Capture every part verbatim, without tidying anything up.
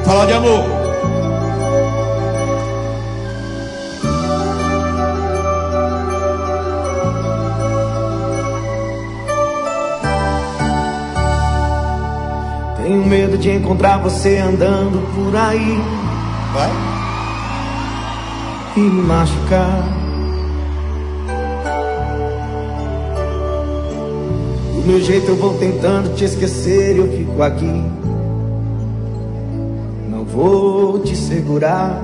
Fala de amor. Tenho medo de encontrar você andando por aí. Vai. E me machucar. Do meu jeito eu vou tentando te esquecer e eu fico aqui. Não vou te segurar.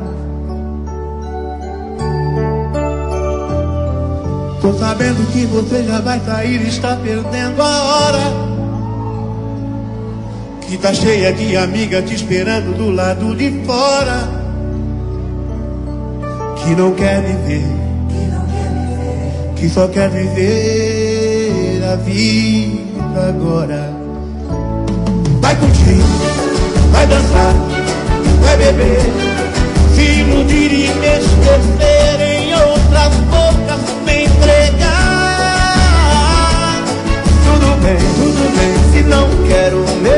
Tô sabendo que você já vai sair e está perdendo a hora. Que tá cheia de amiga te esperando do lado de fora. Que não quer viver, que só quer viver a vida agora. Vai curtir, vai dançar, vai beber, se iludir e me esquecer, em outras bocas me entregar. Tudo bem, tudo bem, se não quero mesmo.